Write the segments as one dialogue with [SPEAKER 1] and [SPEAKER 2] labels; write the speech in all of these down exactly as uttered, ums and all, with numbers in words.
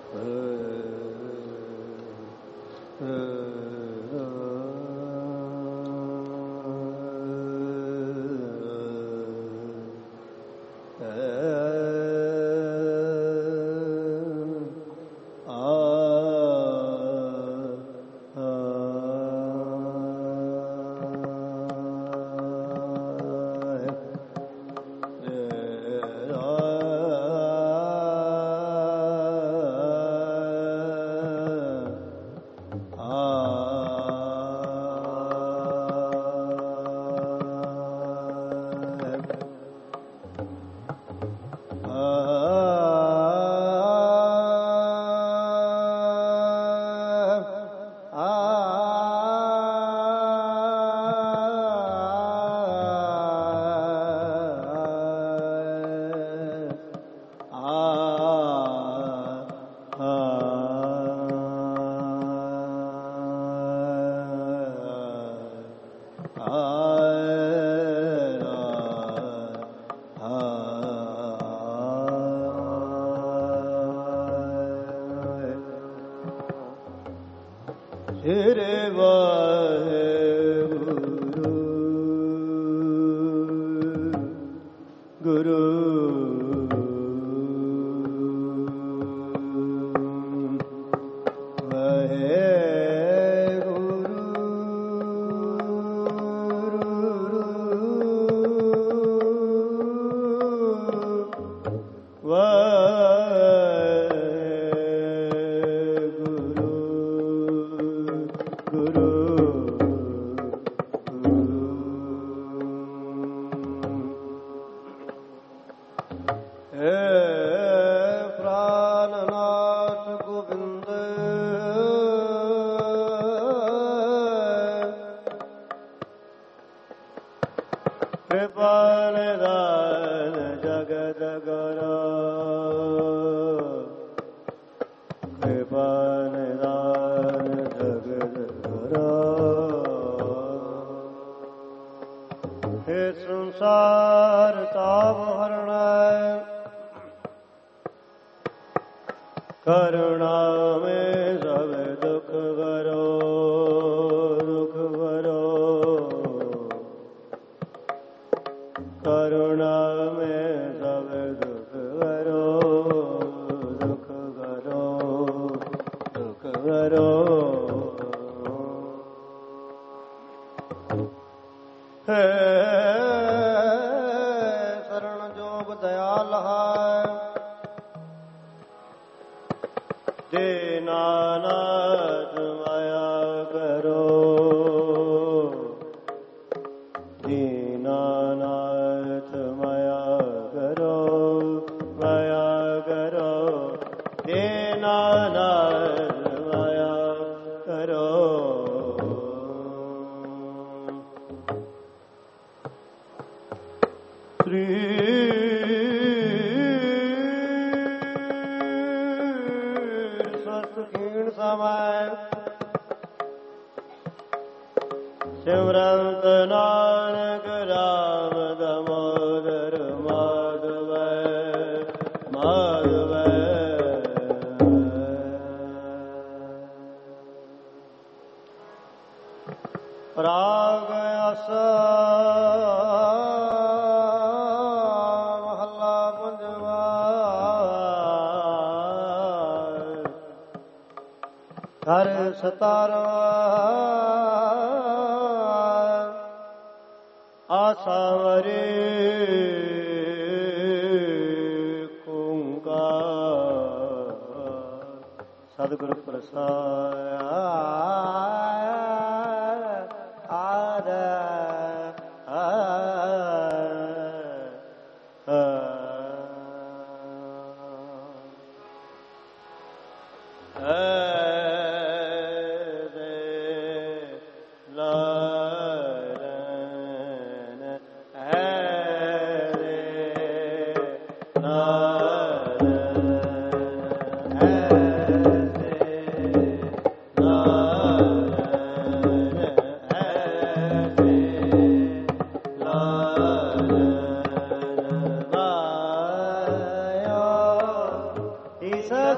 [SPEAKER 1] Isa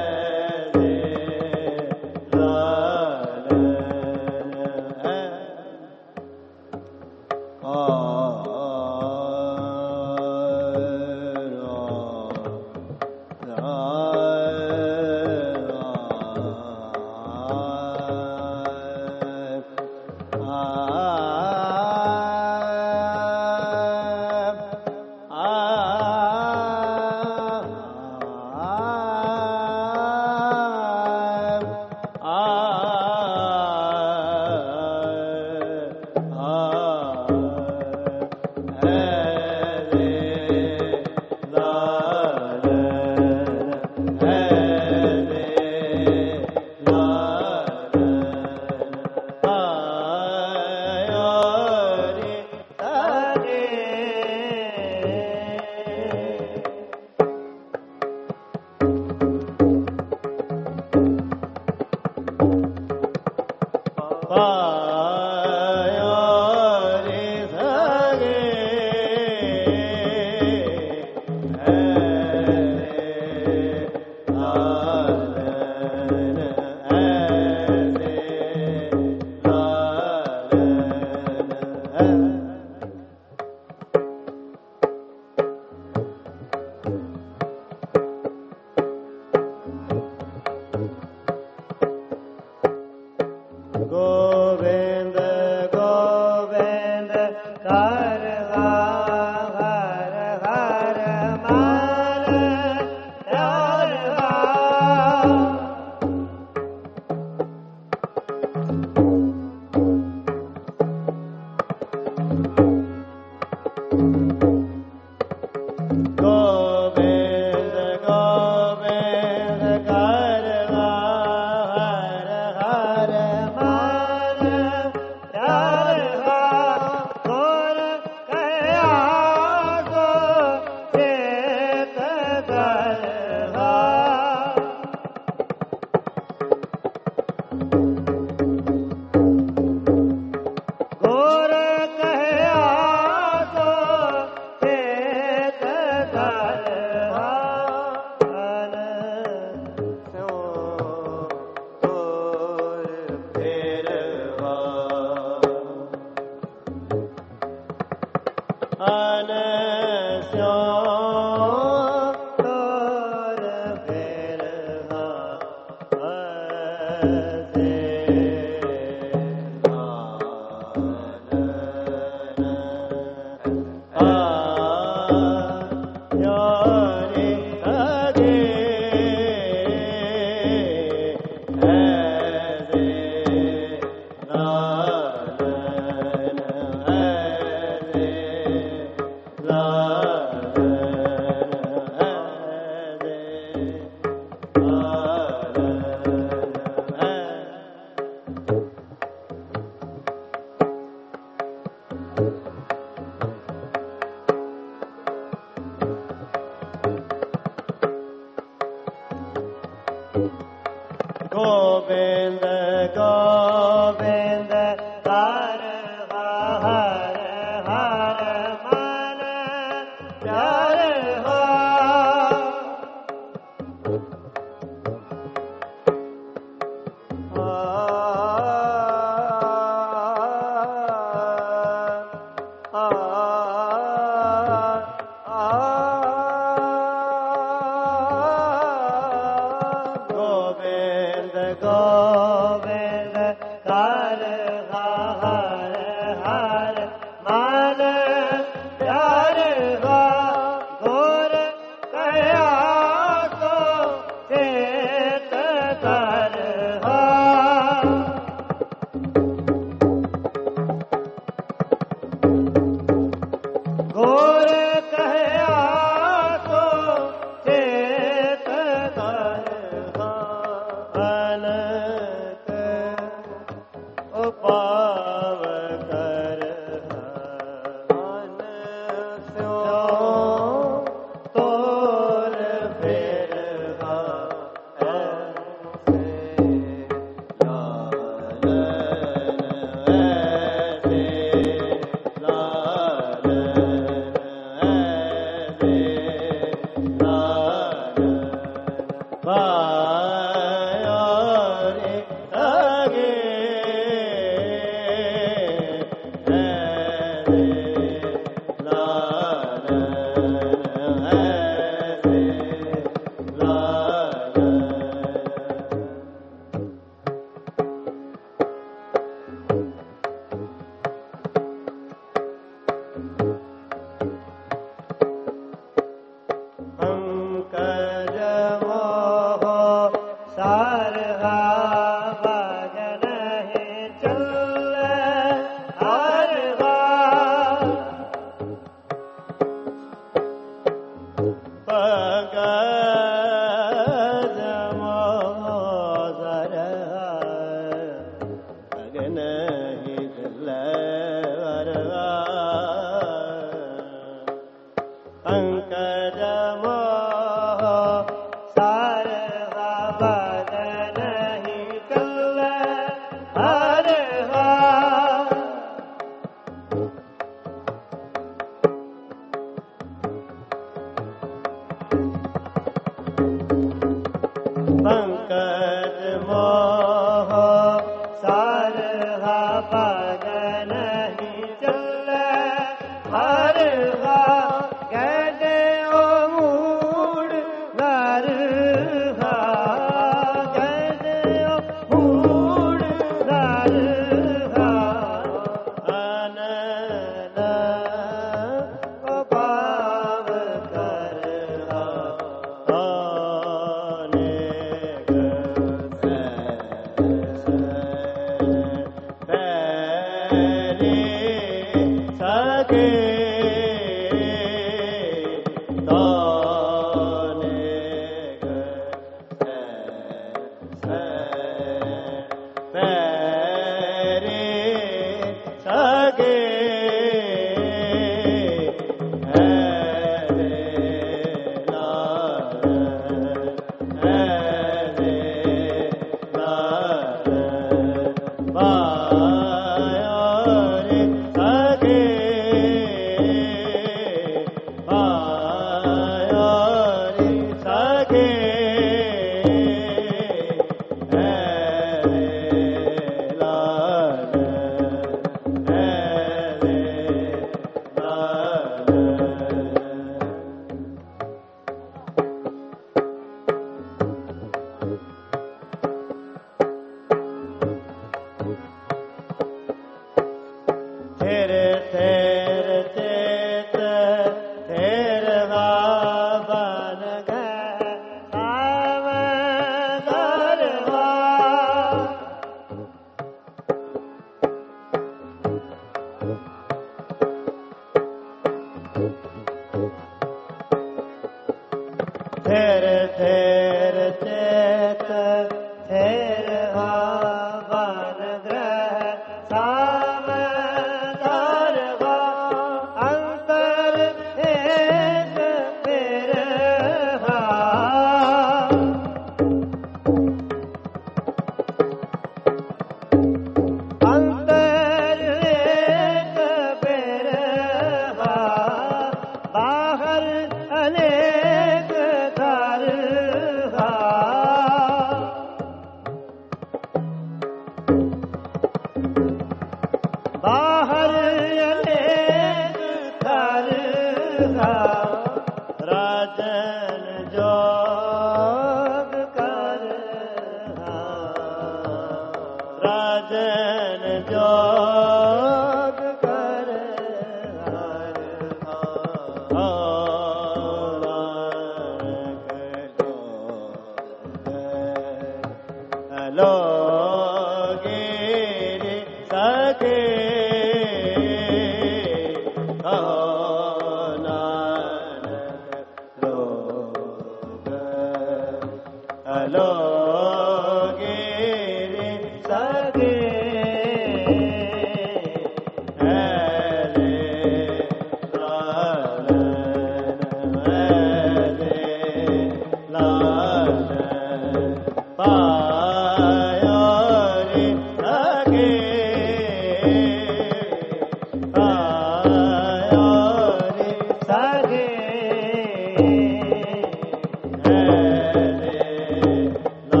[SPEAKER 1] La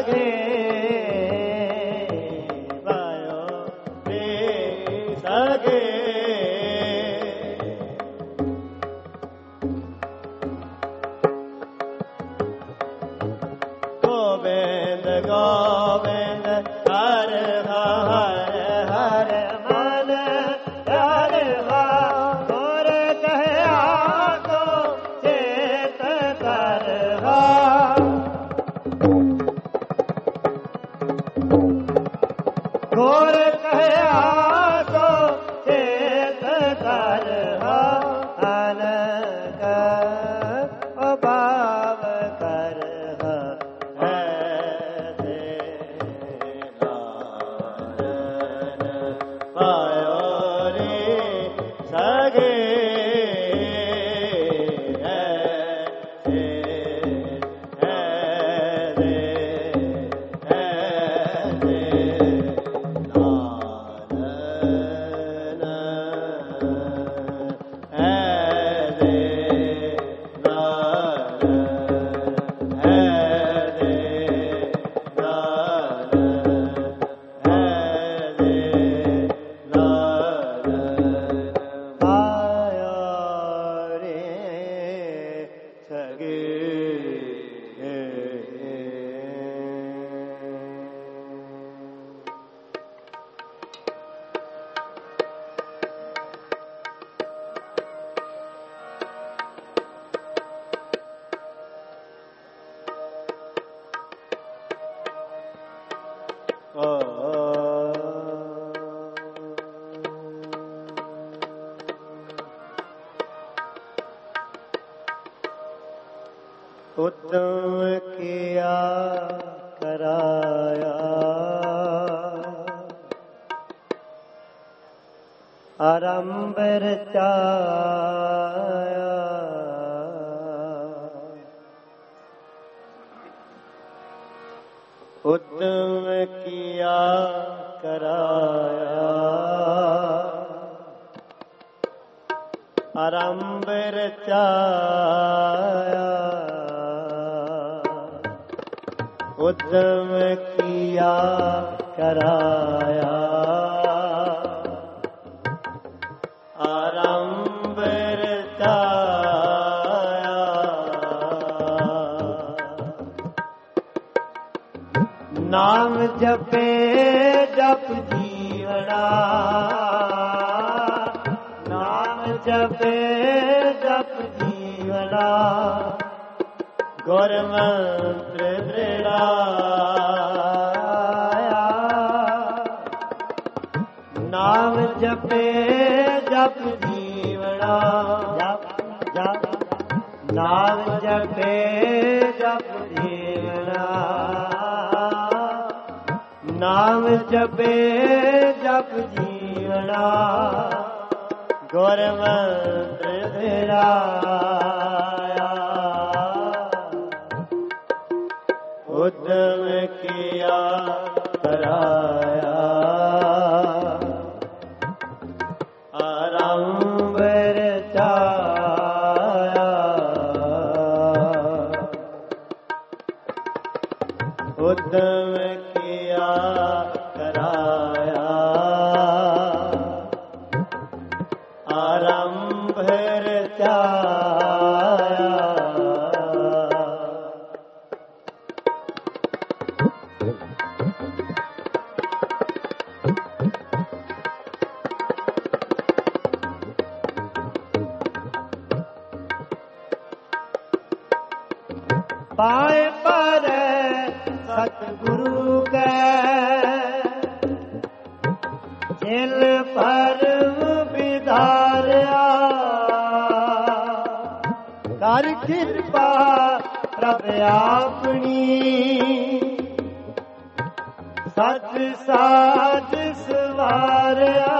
[SPEAKER 1] ਸਗੇ ਵਾਇਓ ਰੇ ਸਗੇ ਗੋਬਿੰਦ ਗੋਬਿੰਦ ਹਰ ਹਰ ਹਰ ਮਨ ਹਰ ਹਾ ਗੁਰ ਕਹਿਆ ਸੋ ਚੇਤ ਕਰ ਹਾ ਗੁਰ ਕਹਿਆ ਸੋ ਚੇਤ ਕਰ ਹਾ ਅਨਕ ਅਭਾਵ ਕਰ ਹਾ ਉਤਮ ਕੀਆ ਕਰਾਇਆ ਆਰੰਭ ਰਚਾਇਆ ਉਤਮ ਕੀਆ ਕਰਾਇਆ ਆਰੰਭ ਰਚਾਇਆ ਉਦਮ ਕੀਆ ਕਰਾਇਆ ਆਰੰਭ ਰਚਾਇਆ ਨਾਮ ਜਪੇ ਜਪ ਜੀਵਣਾ ਨਾਮ ਜਪੇ ਜਪ ਜੀਵਣਾ ਗੁਰ ਮੰਤਰ ਦ੍ਰਿੜਾਇਆ ਨਾਮ ਜਪੇ ਜਪ ਜੀਵਣਾ ਜਪ ਜਪ ਨਾਮ ਜਪੇ ਜਪ ਜੀਵਣਾ ਨਾਮ ਜਪੇ ਜਪ ਜੀਵਣਾ ਗੁਰ ਮੰਤਰ ਦ੍ਰਿੜਾਇਆ ਉਦਮ ਕੀਆ ਕਰਾਇਆ ਆਰੰਭ ਰਚਾਇਆ ਉਦਮ ਕੀਆ ਕਰਾਇਆ ਆਰੰਭ ਰਚਾਇਆ ਪਾਏ ਪਰ ਸਤਿਗੁਰੂ ਕੈ ਜਿਲ ਪਰਮ ਵਿਧਾਰਿਆ ਕਰ ਕਿਰਪਾ ਪ੍ਰਭ ਆਪਣੀ ਸਚ ਸਾਜ ਸਵਾਰਿਆ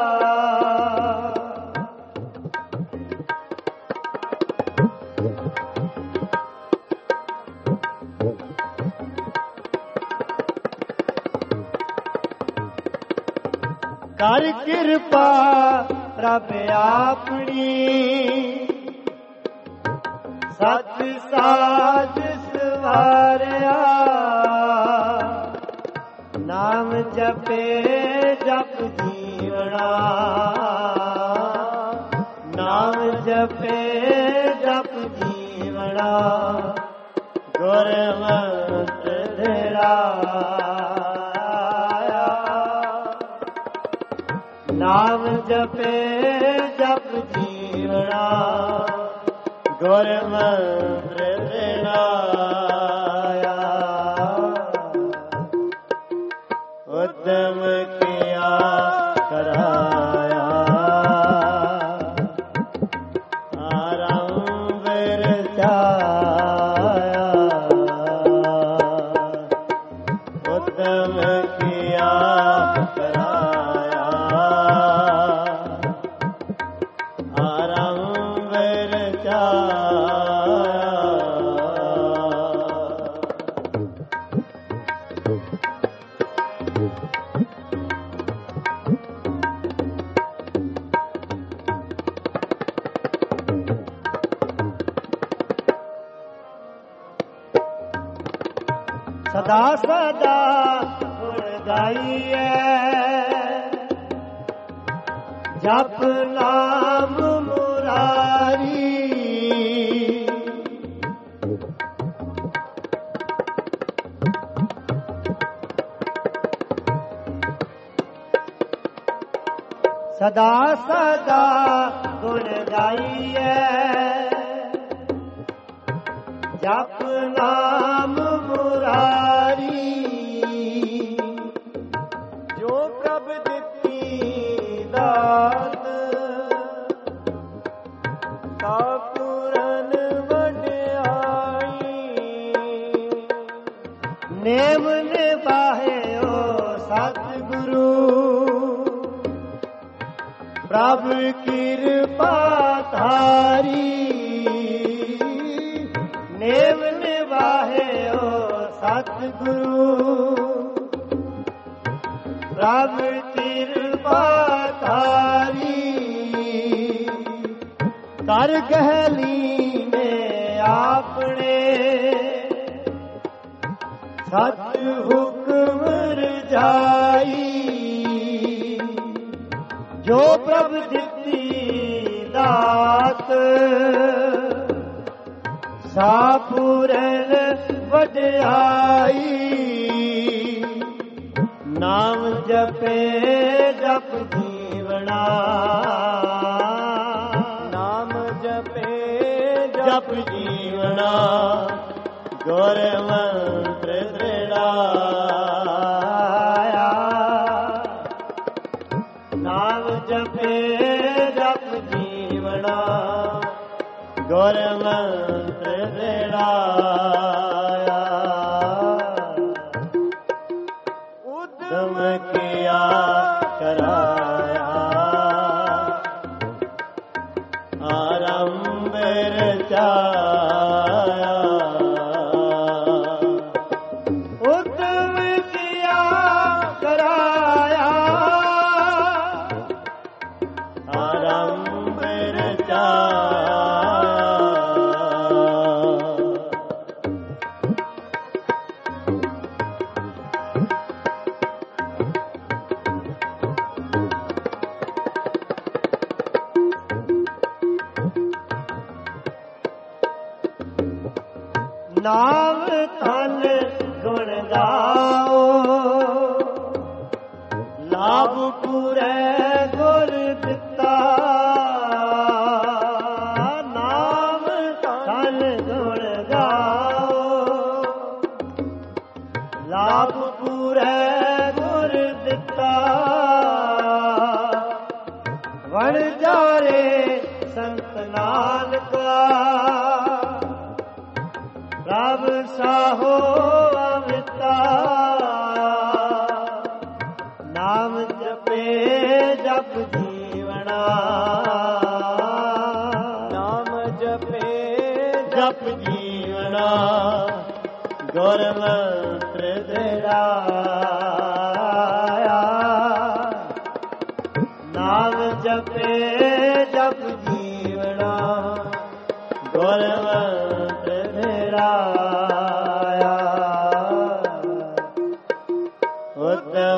[SPEAKER 1] ਕਰ ਕਿਰਪਾ ਪ੍ਰਭ ਆਪਣੀ ਸਚ ਸਾਜ ਸਵਾਰਿਆ ਨਾਮ ਜਪੇ ਜਪ ਜੀਵਣਾ, ਨਾਮ ਜਪੇ ਜਪ ਜੀਵਣਾ, ਗੁਰਮਤਿ ਧਿਰਾਇਆ। ਨਾਮ ਜਪੇ ਜਪ ਜੀਵਣਾ, ਗੁਰਮਤਿ ਧਿਰਾਇਆ। ਉਦਮ ਕੀਆ ਕਰਾਇਆ, ਆਰੰਭ ਰਚਾਇਆ। ਉਦਮ ਕੀਆ ਕਰਾਇਆ, ਆਰੰਭ ਰਚਾਇਆ। ਸਦਾ ਸਦਾ ਗੁਣ ਗਾਈਐ, ਜਪ ਨਾਮ ਮੁਰਾਰੀ। ਸਦਾ ਸਦਾ ਗੁਣ ਗਾਈਐ, ਜਪ ਨਾਮ ਮੁਰਾਰੀ। ਜੋ ਪ੍ਰਭ ਦਿੱਤੀ ਦਾਤ, ਤਾ ਪੂਰਨ ਵਡਿਆਈ। ਨੇਮ ਨਿਭਾਹਿਓ ਸਤਿਗੁਰੂ, ਪ੍ਰਭ ਕਿਰਪਾ ਧਾਰੀ। ਨੇਮ ਨਿਭਾਹਿਓ ਸਤਿਗੁਰੂ, ਪ੍ਰਭ ਕਿਰਪਾ ਧਾਰੀ। ਕਰ ਗਹਿਲੀ ਨੇ ਆਪਣੇ, ਸਤ ਹੁਕਮ ਰਜਾਈ। ਜੋ ਪ੍ਰਭ ਦਿੱਤੀ ਦਾਤ, ਸਾ ਪੂਰਨ ਵਡਿਆਈ। ਨਾਮ ਜਪੇ ਜਪ ਜੀਵਣਾ, ਨਾਮ ਜਪੇ ਜਪ ਜੀਵਣਾ, ਗੁਰਮਤਿ ਧਿਰਾਇਆ। ਨਾਮ ਜਪੇ ਜਪ ਜੀਵਣਾ, ਗੁਰਮਤਿ ਧਿਰਾਇਆ। ਉਦਮ ਕੀਆ ਕਰਾਇਆ, ਆਰੰਭ ਰਚਾਇਆ। ਉਦਮ ਕੀਆ ਕਰਾਇਆ, ਆਰੰਭ ਰਚਾਇਆ। ਨਾਮ ਧਨ ਗੁਣ ਗਾਓ, ਲਾਭ ਪੂਰੈ ਗੁਰ ਦਿੱਤਾ। ਨਾਮ ਧਨ ਗੁਣ ਗਾਓ, ਲਾਭ ਪੂਰੈ ਗੁਰ ਦਿੱਤਾ। ਵਣ ਜਾਰੇ ਸੰਤ ਨਾਨਕਾ, ਪ੍ਰਭ ਸਾਹੋ ਅਮਿਤਾ। ਨਾਮ ਜਪੇ ਜਪ ਜੀਵਣਾ, ਨਾਮ ਜਪੇ ਜਪ ਜੀਵਣਾ, ਗੁਰਮਤਿ ਧਿਰਾਇਆ। ਨਾਮ ਜਪੇ ਜਪ ਜੀਵਣਾ, ਗੁਰਮਤਿ ਧਿਰਾਇਆ। ਉਦਮ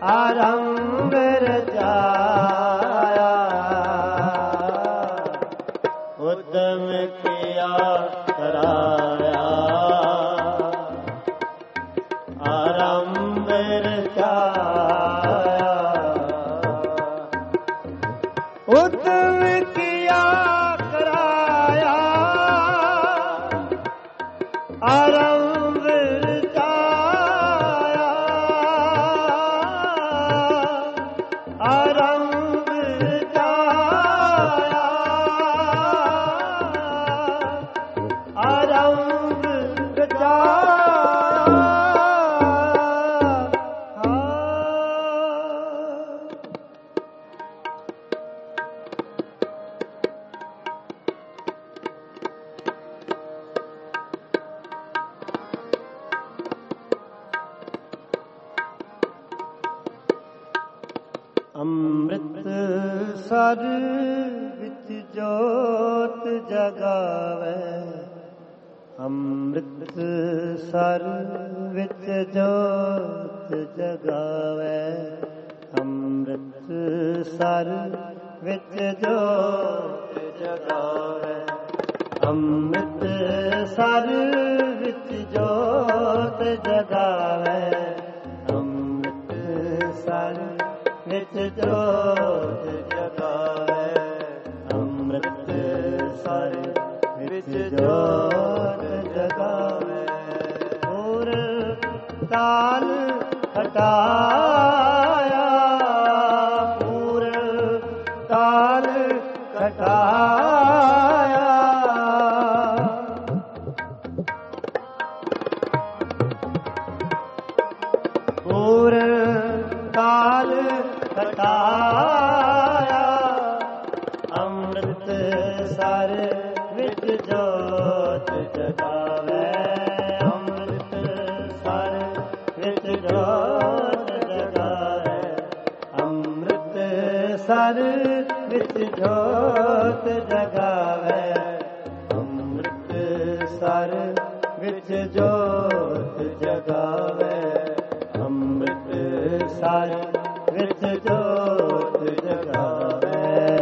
[SPEAKER 1] ਆਰੰਭ ਰਚਾਇਆ, ਉਦਮ ਕੀਆ ਕਰਾਇਆ, ਆਰੰਭ ਰਚਾਇਆ, ਉਦਮ ਕੀਆ ਕਰਾਇਆ, ਆਰੰਭ ਰਚਾਇਆ, ਆਰੰਭ ਰਚਾਇਆ, ਆਰੰਭ ਰਚਾਇਆ। ਅੰਮ੍ਰਿਤ ਸਰ ਵਿੱਚ ਜੋਤ ਜਗਾਵੇ, ਅੰਮ੍ਰਿਤ ਸਰ ਵਿੱਚ ਜੋਤ ਜਗਾਵੇ, ਅੰਮ੍ਰਿਤ ਸਰ ਵਿੱਚ ਜੋਤ ਜਗਾਵੇ, ਅੰਮ੍ਰਿਤ ਸਰ ਵਿੱਚ ਜੋਤ ਜਗਾਵੇ, ਅੰਮ੍ਰਿਤ ਸਰ ਵਿੱਚ ਜੋਤ ਜਗਾਵੇ, ਅੰਮ੍ਰਿਤ ਸਰ ਵਿੱਚ ਜੋਤ ਜਗਾਵੇ। ਹੋਰ ਤਾਲ ਖਟਾਇਆ, ਪੂਰ ਤਾਲ ਖਟਾਇਆ, ਪੂਰ ਤਾਲ ਖਟਾਇਆ, ਅੰਮ੍ਰਿਤ ਸਰ ਵਿੱਚ ਜੋਤ ਜਗਾਵੇ, ਅੰਮ੍ਰਿਤ ਸਰ ਵਿੱਚ ਜੋਤ ਜਗਾਵੇ, ਅੰਮ੍ਰਿਤ ਸਰ ਵਿੱਚ ਜੋਤ ਜਗਾਵੇ, ਅੰਮ੍ਰਿਤ ਸਰ ਵਿੱਚ ਜੋਤ ਜਗਾਵੇ, ਅੰਮ੍ਰਿਤ ਸਰ ਵਿੱਚ ਜੋਤ ਜਗਾਵੇ।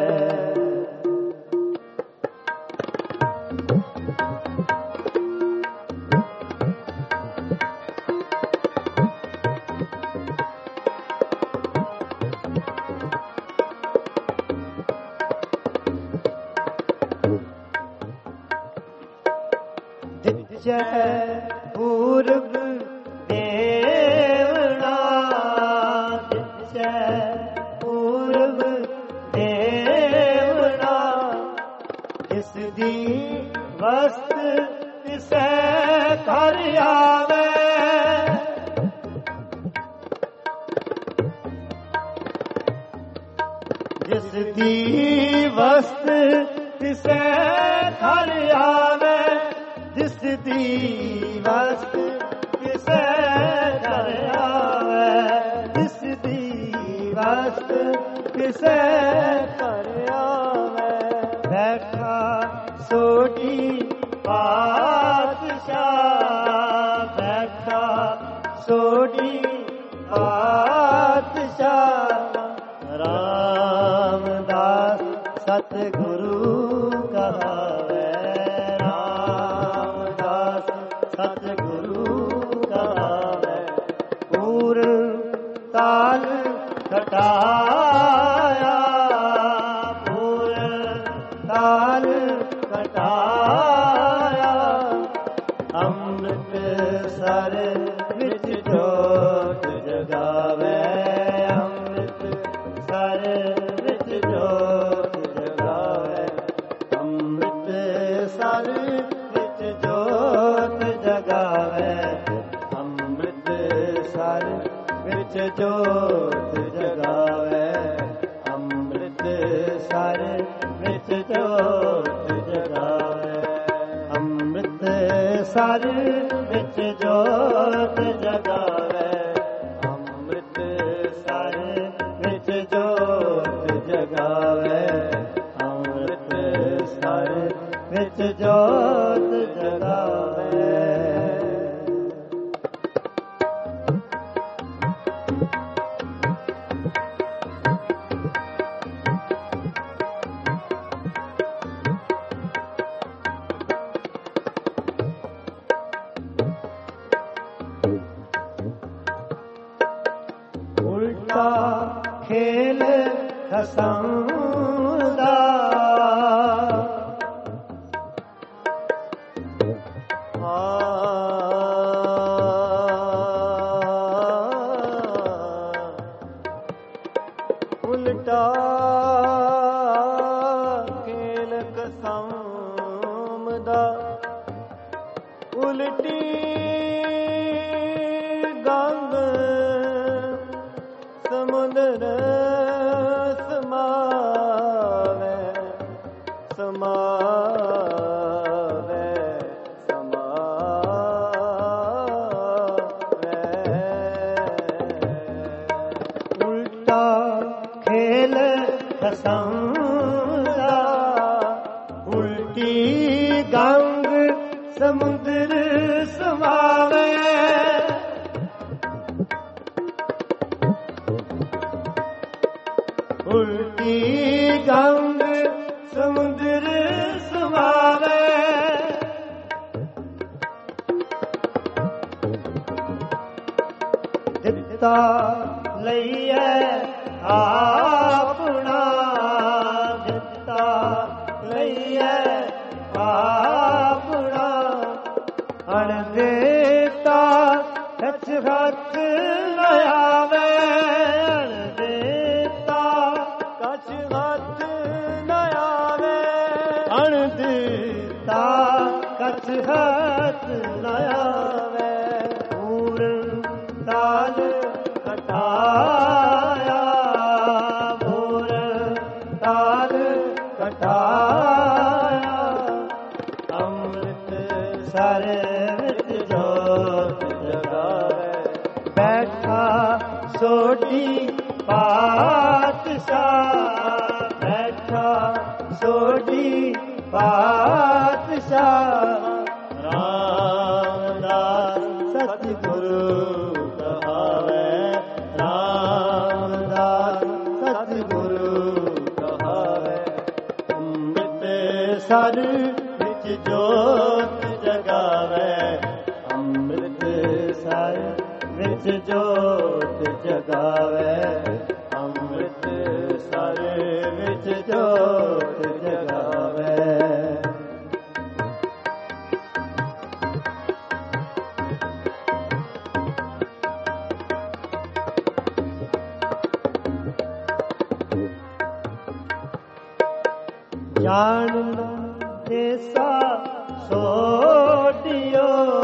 [SPEAKER 1] ਦਿਜੈ ਪੂਰਬ ਦੇਵਨਾ, ਦਿਜੈ ਪੂਰਬ ਦੇਵਨਾ, ਇਸ ਦੀ ਵਸਤ ਤਿਸੈ ਘਰ ਆਵੇ, ਜਿਸ ਦੀ ਵਸਤ ਤਿਸੈ ਘਰ ਆਵੇ, ਜਿਸ ਦੀ ਵਸਤ ਤਿਸੈ ਘਰ ਆਵੇ, ਜਿਸ ਦੀ ਵਸਤ ਤਿਸੈ ਘਰ ਆਵੇ। ਬੈਠਾ ਸੋਢੀ ਪਾਤਸ਼ਾਹ, ਬੈਠਾ ਸੋਢੀ ਪਾਤਸ਼ਾਹ, ਰਾਮਦਾਸ ਸਤਿਗੁਰੂ ਕਹਾਵੇ, ਰਾਮਦਾਸ ਸਤਿਗੁਰੂ ਕਹਾਵੇ। ਪੂਰ ਤਾਲ ਖਟਾਇਆ, ਪੂਰ ਤਾਲ ਖਟਾਇਆ, ਅੰਮ੍ਰਿਤ ਸਰ ਵਿੱਚ ਜੋਤ ਜਗਾਵੇ, ਅੰਮ੍ਰਿਤ ਸਰ ਵਿੱਚ ਜੋਤ ਜਗਾਵੇ, ਅੰਮ੍ਰਿਤ ਸਰ ਵਿੱਚ ਜੋਤ ਜਗਾਵੇ, ਅੰਮ੍ਰਿਤ ਸਰ ਵਿੱਚ ਜੋਤ ਜਗਾਵੇ, ਅੰਮ੍ਰਿਤ ਸਰ ਵਿੱਚ ਜੋਤ ਜਗਾਵੇ, ਅੰਮ੍ਰਿਤ ਸਰ ਵਿੱਚ ਜੋਤ ਜਗਾਵੇ, ਅੰਮ੍ਰਿਤ ਸਰ ਵਿੱਚ ਜੋਤ ਜਗਾਵੇ, ਅੰਮ੍ਰਿਤ ਸਰ ਵਿੱਚ ਜੋਤ ਜਗਾਵੇ। ਉਲਟਾ ਖੇਲ ਖਸਮ ਦਾ ਉਲਟਾ ਖੇਲ ਖਸਮ ਦਾ ਉਲਟੀ ਗੰਗ ਸਮੁੰਦਰ ਸਮਾਵੇ ਸਮਾਵੇ ਸਮਾਵੇ ਉਲਟਾ ਖੇਲ ਖਸਮ ਦਾ ਉਲਟੀ ਗੰਗ ਸਮੁੰਦਰ ਸਮਾਵੇ ਉਲਟੀ ਗੰਗ ਸਮੁੰਦਰ ਸਮਾਵੇ ਦਿੱਤਾ ਲਈਐ ਆਪਣਾ ਦਿੱਤਾ ਲਈਐ ਆਪਣਾ ਅਣ ਦੇਤਾ ਸੱਚ ਹੱਥ ਨ ਆਵੇ ਅਣ ਦੇਤਾ ਸੱਚ ਹੱਥ ਨ ਆਵੇ ਅਣ ਦੇਤਾ ਸੱਚ ਹੱਥ ਨ ਆਵੇ ਪੂਰਨ ਤਾਲ ਕਟਾਇਆ ਪੂਰਨ ਤਾਲ ਕਟਾਇਆ ਅੰਮ੍ਰਿਤ ਸਰ ਵਿੱਚ ਜੋਤ ਜਗਾਵੇ ਬੈਠਾ ਸੋਢੀ ਪਾਤਸ਼ਾਹ ਬੈਠਾ ਸੋਢੀ ਪਾਤਸ਼ਾਹ ਰਾਮਦਾਸ ਸਤਿਗੁਰੂ ਕਹਾਵੇ ਰਾਮਦਾਸ ਸਤਿਗੁਰੂ ਕਹਾਵੇ ਅੰਮ੍ਰਿਤ ਸਰ ਵਿੱਚ ਜੋਤ ਜਗਾਵੇ ਅੰਮ੍ਰਿਤ ਸਰ ਵਿੱਚ ਜੋਤ ਜਗਾਵੇ ਅੰਮ੍ਰਿਤ ਸਰ ਵਿੱਚ ਜੋਤ ਜਗਾਵੇ ਜਾਣ ਦੇਸਾ ਸੋਢਿਓ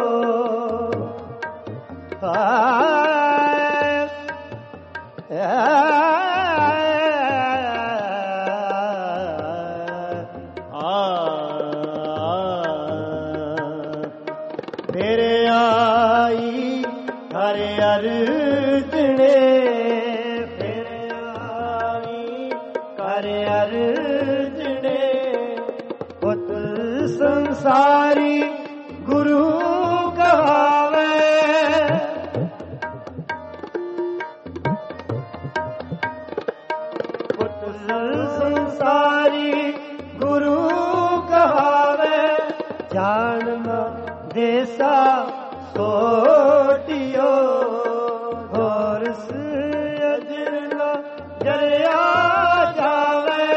[SPEAKER 1] ਤੇਰੇ ਆਈ ਹਰ ਅਰਜਣੇ ਤੇਰੇ ਆਈ ਹਰ ਅਰਜਣੇ ਪੁੱਤ ਸੰਸਾਰੀ ਗੁਰੂ ਕਹਾਵੇ ਪੁੱਤ ਸੰਸਾਰੀ ਗੁਰੂ ਕਹਾਵੇ ਜਾਣਨਾ ਦੇਸਾ ਸੋਢਿਓ ਹੋਰਸ ਅਜਰਨਾ ਜਰਿਆ ਜਾਵੇ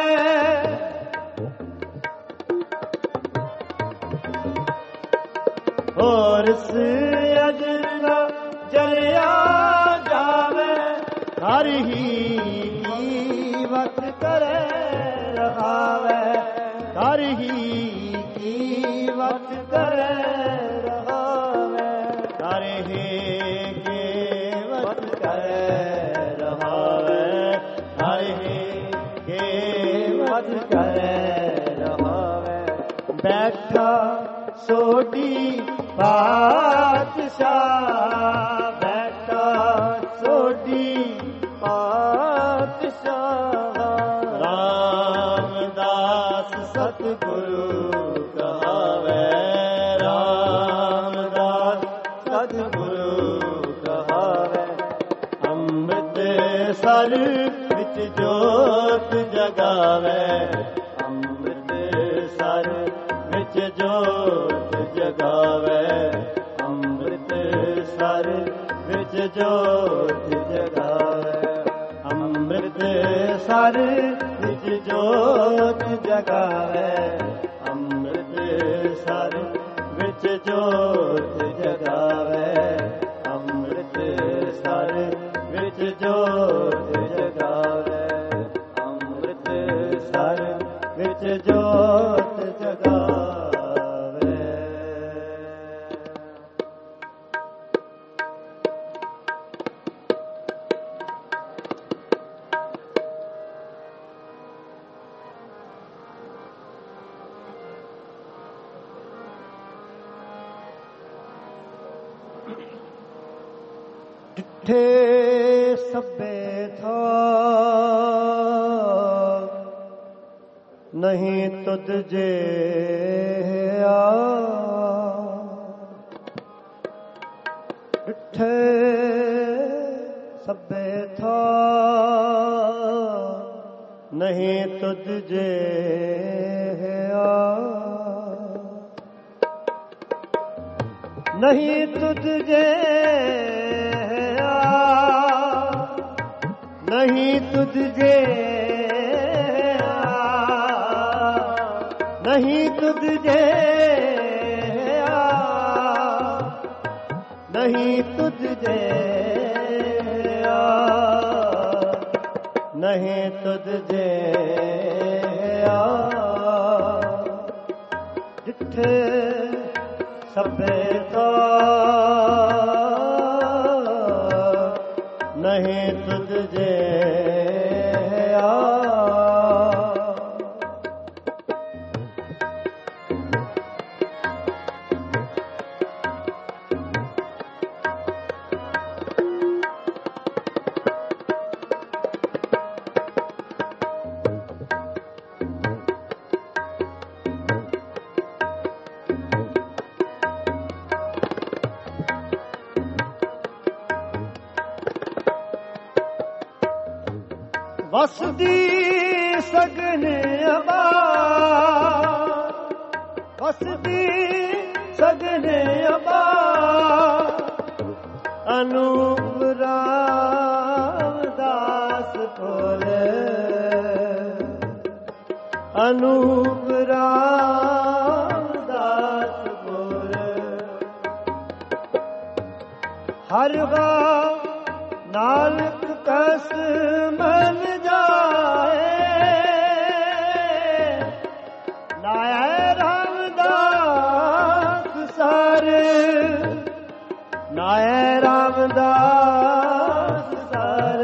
[SPEAKER 1] ਹੋਰਸ ਅਜਰਨਾ ਜਰਿਆ ਜਾਵੇ ਹਰ ਹੀ ਕੀਮਤ ਕਰੇ ਰਹਾਵੇ ਹਰ ਹੀ ਕੀਮਤ ਕਰੇ ਰਹਾਵੇ ਹਰ ਹੀ ਕੀਮਤ ਕਰੇ ਰਹਾਵੇ ਹਰ ਹੀ ਕੀਮਤ ਕਰੇ ਰਹਾਵੇ ਬੈਠਾ ਸੋਢੀ ਪਾਤਸ਼ਾਹ ਬੈਠਾ ਸੋਢੀ ਪਾਤਸ਼ਾਹ ਰਾਮਦਾਸ ਸਤਿਗੁਰੂ ਕਹਾਵੇ ਰਾਮਦਾਸ ਸਤਿਗੁਰੂ ਕਹਾਵੇ ਅੰਮ੍ਰਿਤ ਸਰ ਵਿੱਚ ਜੋਤ ਜਗਾਵੇ ਅੰਮ੍ਰਿਤ ਸਰ ਵਿੱਚ ਜੋਤ ਜਗਾਵੇ ਅੰਮ੍ਰਿਤ ਸਰ ਵਿੱਚ ਜੋਤ ਜਗਾਵੇ ਸਰ ਵਿੱਚ ਜੋਤ ਜਗਾਵੇ ਅੰਮ੍ਰਿਤ ਸਰ ਵਿੱਚ ਜੋਤ ਜਗਾਵੇ ਅੰਮ੍ਰਿਤ ਸਰ ਵਿੱਚ ਜੋਤ ਜਗਾਵੇ ਅੰਮ੍ਰਿਤ ਸਰ ਵਿੱਚ ਜੋਤ ਜਗਾਵੇ। ਡਿਠੇ ਸਭੇ ਥਾ ਨਹੀਂ ਤੁਧ ਜੇ ਆ ਡਿਠੇ ਸਭੇ ਥਾ ਨਹੀਂ ਤੁਧ ਜੇ ਆ ਨਹੀਂ ਤੁਧ ਜੇ ਨਹੀਂ ਤੁਝ ਜੇ ਨਹੀਂ ਤੁਝ ਜੇ ਨਹੀਂ ਤੁਝ ਜੇ ਨਹੀਂ ਤੁਝ ਜੇ ਜਿੱਥੇ ਸਭੇ ਕਾ ਨਹੀਂ ਤੁਝ ਜੇ ਵਸਦੀ ਸਗਨ ਅਬਾ ਵਸਦੀ ਸਗਨ ਅਬਾ ਅਨੂਪ ਰਾਮਦਾਸ ਕੋਲੇ ਅਨੂਪ ਰਾਮਦਾਸ ਕੋਲੇ ਹਰ ਵਾ ਨਾਨਕ ਕਸ ਮਨ ਨਾਏ ਰਾਮਦਾਸ ਸਰ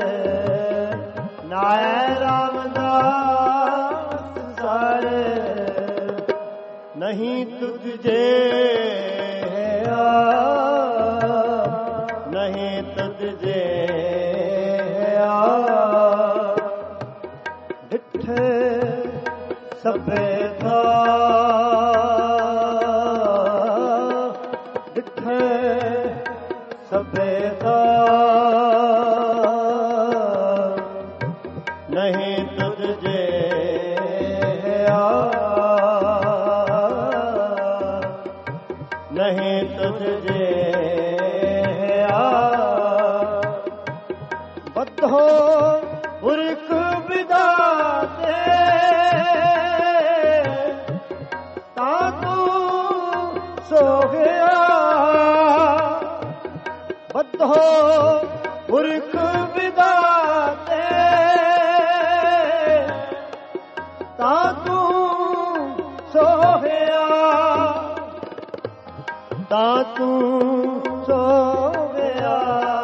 [SPEAKER 1] ਨਾਏ ਰਾਮਦਾਸ ਸਰ ਨਹੀਂ ਤੁਝ ਜੇ ਨਹੀਂ ਤੁਝ ਜੇ ਡਿਠੇ ਸਭੇ ਥਾ ਸਭੇ ਕਾ ਨਹੀਂ ਤੁਝ ਜੇ ਨਹੀਂ ਤੁਝ ਜੇ ਬੱਧੋ ਪੁਰਖ ਵਿਦਾਤੇ ਤਾਂ ਤੂੰ ਸੋਹਿਆ ਬੱਧੋ ਪੁਰਖ ਵਿਦਾਤੇ ਤਾਂ ਤੂੰ ਸੋਹਿਆ ਤਾਂ ਤੂੰ ਸੋਹਿਆ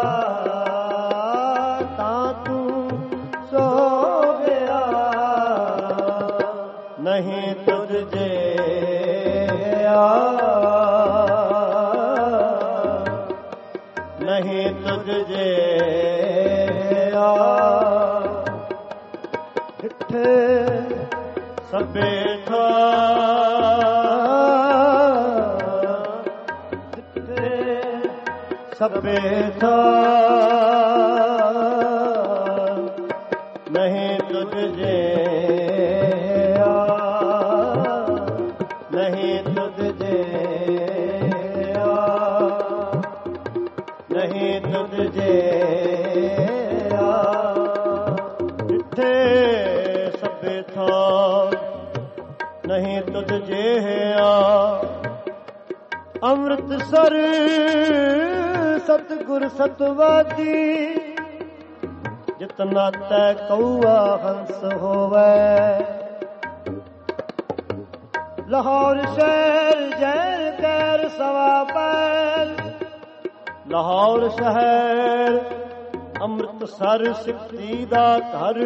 [SPEAKER 1] ਤਾਂ ਤੂੰ ਸੋਹਿਆ ਨਹੀਂ ਤੁਝ ਜੇ ਨਹੀਂ ਤੁਝ ਜੇ ਡਿਠੇ ਸਭੇ ਥਾ ਡਿਠੇ ਸਭੇ ਥਾ ਨਹੀਂ ਤੁਝ ਜੇ ਨਹੀਂ ਤੁਝ ਜੇ ਨਹੀਂ ਤੁਝ ਜੇ ਡਿਠੇ ਤੁਧ ਜਿਹਾ ਅੰਮ੍ਰਿਤਸਰ ਸਤਿਗੁਰ ਸਤਵਾਦੀ ਜਿਤਨਾ ਤੈ ਕਉਆ ਹੰਸ ਹੋਵੈ ਲਾਹੌਰ ਸ਼ਹਿਰ ਜੈਰ ਕੈਰ ਸਵਾ ਪੈਲ ਲਾਹੌਰ ਸ਼ਹਿਰ ਅੰਮ੍ਰਿਤਸਰ ਸਿਫਤੀ ਦਾ ਘਰ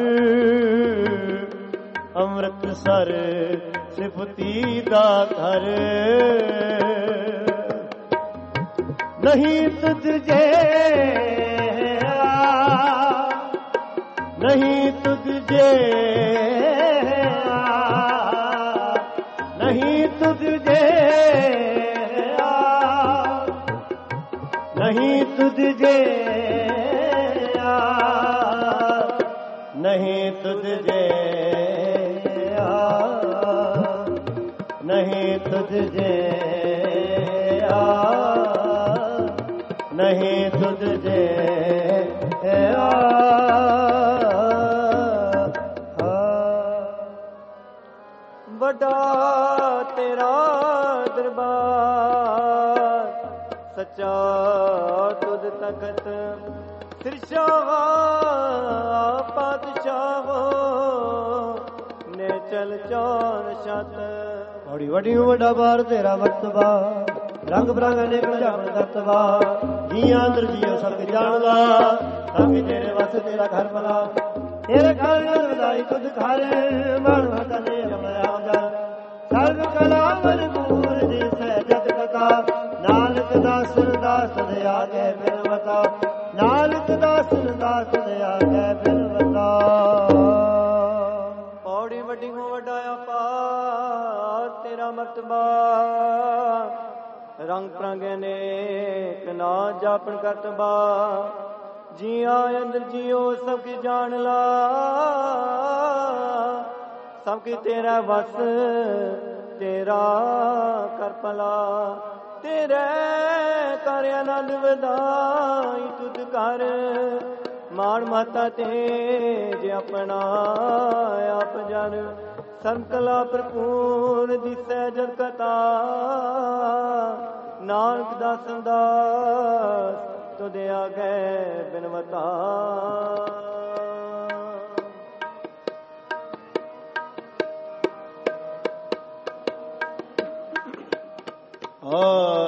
[SPEAKER 1] ਅੰਮ੍ਰਿਤਸਰ ਸਿਫਤੀ ਦਾ ਘਰ ਨਹੀਂ ਤੁਝ ਜਿਹਾ ਨਹੀਂ ਤੁਝ ਜਿਹਾ ਨਹੀਂ ਤੁਝ ਜਿਹਾ ਨਹੀਂ ਤੁਝ ਜਿਹਾ ਨਹੀਂ ਤੁਝ ਜਿਹਾ ਨਹੀਂ ਤੁਝ ਜਿਹਾ ਨਹੀਂ ਤੁਝ ਜਿਹਾ ਵੱਡਾ ਤੇਰਾ ਦਰਬਾਰ ਸੱਚਾ ਤੁਧ ਤਖਤ ਸਿਰਸ਼ਾਹ ਪਾਤਸ਼ਾਹ ਨੇ ਚਲ ਚੌਨ ਛਤ ਬੜੀ ਵੱਡੀ ਵੱਡਾ ਬਾਰ ਤੇਰਾ ਵਰਤਵਾ ਰੰਗ ਬਰੰਗ ਅਨੇਕ ਜਾਣ ਦਤਵਾ ਜੀਆਂ ਅੰਦਰ ਜੀਓ ਸਭ ਜਾਣਦਾ ਸੰਗ ਤੇਰੇ ਵਸ ਤੇਰਾ ਘਰ ਭਲਾ ਤੇਰੇ ਘਰ ਨਾਲ ਵਧਾਈ ਤੁਧ ਘਰ ਮਨ ਵਤਨੇ ਰਮਿਆ ਜਾ ਸਰਬ ਕਲਾ ਮਰਮੂਰ ਦੀ ਸਹਿਜਤ ਕਥਾ ਨਾਨਕ ਦਾਸ ਦਾਸ ਦੇ ਆਗੇ ਬਿਨਵਤਾ ਨਾਨਕ ਦਾਸ ਦਾਸ ਦੇ ਆਗੇ ਬਿਨਵਤਾ ਔੜੀ ਵੱਡੀ ਹੋ ਵੱਡਾ ਆਪਾ ਤੇਰਾ ਮਰਤਬਾ ਰੰਗ ਪ੍ਰੰਗ ਅਨੇਕ ਨਾ ਜਾਪਣ ਕਰਤਬਾ ਜੀਆਂ ਅੰਦਰ ਜੀਓ ਸਭ ਕੀ ਜਾਣ ਲਾ ਸਭ ਕੀ ਤੇਰਾ ਵਸ ਤੇਰਾ ਕਰ ਭਲਾ ਤੇਰੇ ਕਰ ਆਨੰਦ ਵਧਾਈ ਤੁਧ ਕਰ ਮਾਣ ਮਾਤਾ ਤੇ ਜੇ ਆਪਣਾ ਆਪ ਜਨ ਸੰਕਲਾ ਭਰਪੂਰ ਦਿਸੈ ਜਨ ਕਥਾ ਨਾਨਕ ਦਾਸ ਦਾਸ ਤੁਧ ਆਗੇ ਬਿਨਵਤਾ ਆ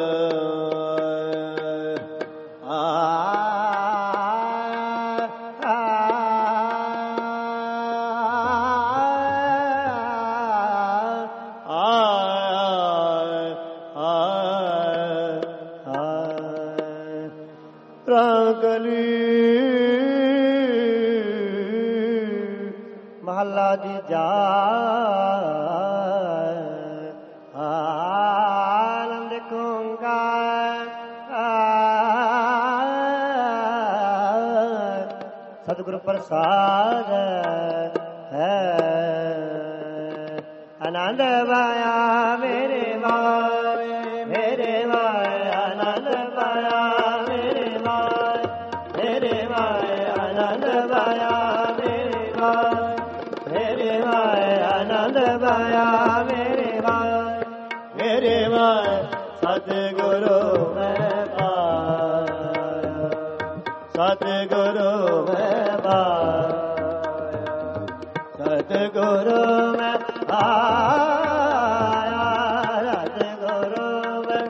[SPEAKER 1] ਮਹੱਲਾ ਦੀ ਜਾ ਆਨੰਦ ਕੂੰਗਾ ਸਤਿਗੁਰ ਪ੍ਰਸਾਦ ਹੈ ਆਨੰਦ ਵਾਇਆ ਮੇਰੇ ਵਾਏ ਮੇਰੇ ਵਾਏ ਆਨੰਦ ਵਾਇਆ ਮੇਰੇ ਵਾਏ ਮੇਰੇ ਵਾਏ ਆਨੰਦ ਵਾਇਆ ਮੇਰੇ ਵਾਏ ਮੇਰੇ ਵਾਏ ਆਨੰਦ ਵਾਇਆ ਮੇਰੇ ਵਾਏ ਮੇਰੇ ਵਾਏ ਸਤਿਗੁਰੂ ਮੈਂ ਪਾਇਆ ਸਤਿਗੁਰੂ ਮੈਂ ਪਾਇਆ ਸਤਿਗੁਰੂ ਮੈਂ ਪਾਇਆ ਸਤਿਗੁਰੂ ਮੈਂ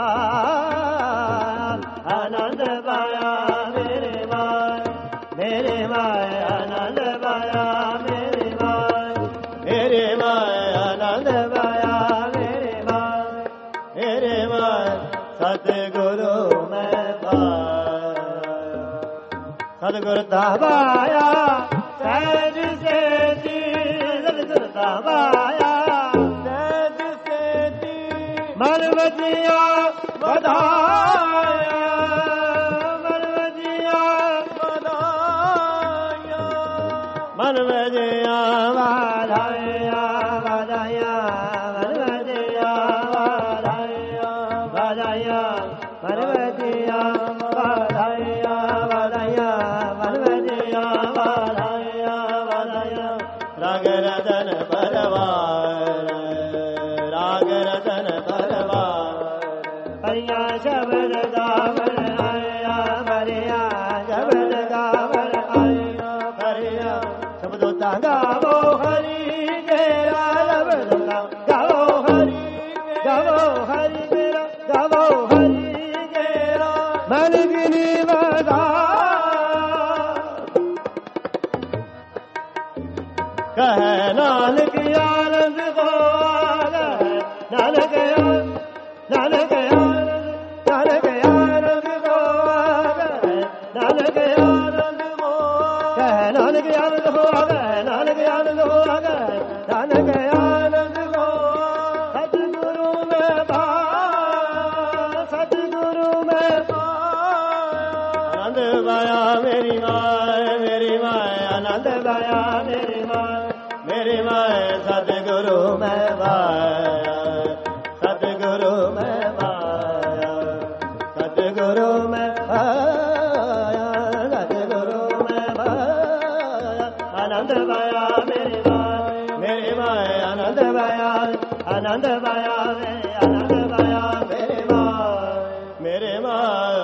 [SPEAKER 1] ਪਾਇਆ ਆਨੰਦ ਪਾਇਆ ਮੇਰੇ ਵਾਏ ਮੇਰੇ ਵਾਏ ਆਨੰਦ ਪਾਇਆ ਮੇਰੇ ਵਾਏ ਮੇਰੇ ਵਾਏ ਆਨੰਦ ਪਾਇਆ ਮੇਰੇ ਵਾਏ ਮੇਰੇ ਵਾਏ ਸਤਿਗੁਰੂ ਮੈਂ ਪਾਇਆ ਸਤਿਗੁਰ ਦਾ ਪਾਇਆ ਸਹਿਜ ਸੇਤੀ ਸਤਿਗੁਰ ਦਾ ਪਾਇਆ ਸਹਿਜ ਸੇਤੀ ਮਨ ਵਜਿਆ ਵਧਾਇਆ ਮਨ ਵਜਿਆ ਵਧਾਇਆ ਮਨ ਵਜਿਆ ਵਧਾਇਆ ਵਧਾਇਆ ਮਨ ਵਜਿਆ ਵਧਾਇਆ ਵਧਾਇਆ ਮਨ ਵਜਿਆ ਵਧਾਇਆ ਵਧਾਇਆ ਮਨ ਵਜਿਆ ਵਧਾਇਆ ਵਧਾਇਆ ਰਗ ਰਤਨ ਪਰਵਾਰ गावो हरि मेरा रब लल्ला गावो हरि गावो हरि मेरा गावो हरि मेरा मन गिनी वदा कह नानक आनंद को नानक नानक नानक आनंद को नानक आनंद को कह नानक आनंद हो गए नानक आनंद हो गए नानक आनंद को सतगुरु में पा सतगुरु में पा आनंद पाया मेरी माँ मेरी माँ आनंद पाया मेरी माँ मेरी माँ सतगुरु में पाया सतगुरु में पाया सतगुरु में पाया सतगुरु में पाया आनंद पाया मेरी माँ मेरी माँ आनंद पाया आनंद पाया आनंद पाया मेरी माँ मेरे माँ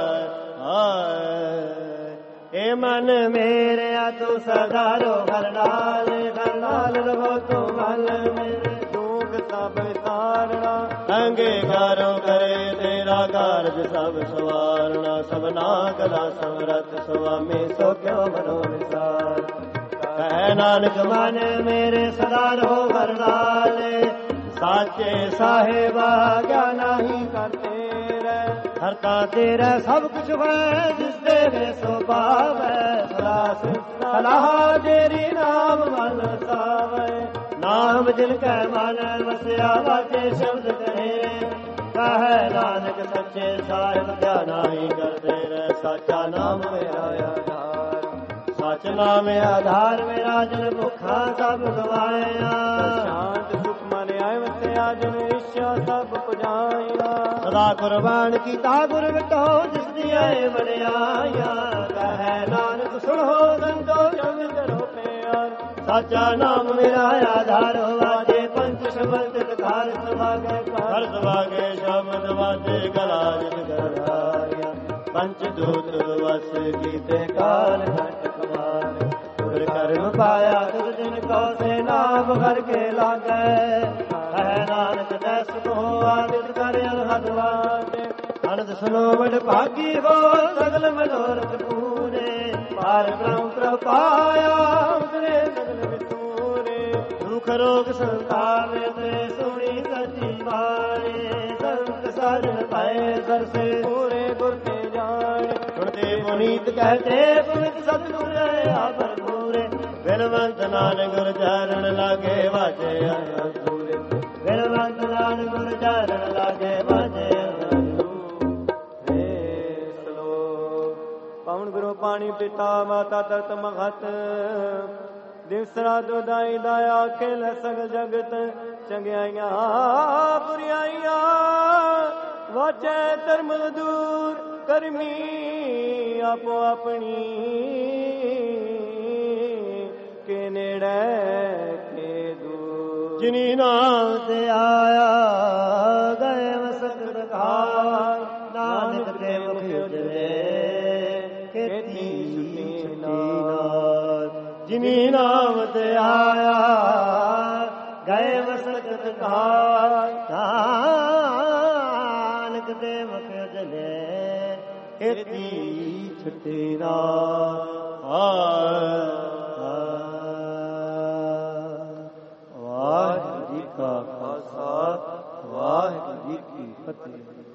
[SPEAKER 1] ए मन मेरे तू सदा रो हर नाल हर नाल रहो तू मन मेरे दुख सब तारना अंगीकारो करे तेरा कारज सब सवारना सबना कला समरथ स्वामी सो क्यों मनो विसार कह नानक मन मेरे सदा रहो हर नाल साचे साहेबा क्या नहीं करते हरता तेरा सब कुछ है जिस तेरे सो पावे सलाह तेरी नाम मन सावे नाम जिनका मन वसया वाचे शब्द कहे कह नानक सच्चे साहिब क्या नहीं करते रे साचा नाम मेरा आधार सच नाम आधार मेरा जन भुखा सब गवाया शांत सुख मन आए वसया जन इच्छा सब पुजाया सदा कुर्बान कीता गुर विटो जिस दिया बड़ियाया कह नानक सुनो संतो जग करो प्यार साचा नाम मेरा आधार वाजे पंच शब्द घर सभागे घर सभागे शब्द वाजे गला जित गराया पंच दूत वस कीते काल घट कुमार गुर कर्म पाया तुझ दिन को से नाम घर के लागे कह नानक दस को आदित कर अनहद वाजे अनंद सुनो बड़ भागी हो सगल मनोरथ पूरे पार ब्रह्म प्रपाया उतरे सगल वितूरे दुख रोग संसार में सुनी सची बाणी संत साजन पाए सर से पूरे गुर के जान सुनते पुनीत कहते पुनित सतगुर आपर पूरे बिलवंत नानक गुर चरण लागे वाजे अनूरे बिलवंत नानक गुर चरण लागे वाजे पवन गुरु पानी पिता माता तत महत दिवसरा दुदाई दाया खेल सगल जगत चंगियाइया बुरियाइया वाचे धर्म दूर करमी आपो अपनी के नेड़े के दूर जिनी नाम से आया गए मसकत खार नानक ते मुख उजले जिनी नाम ते आया गए मसकत नानक ते मुख उजले खेती छुट्टी ना वाहिगुरू जी का खालसा वाहिगुरू जी की फतेह।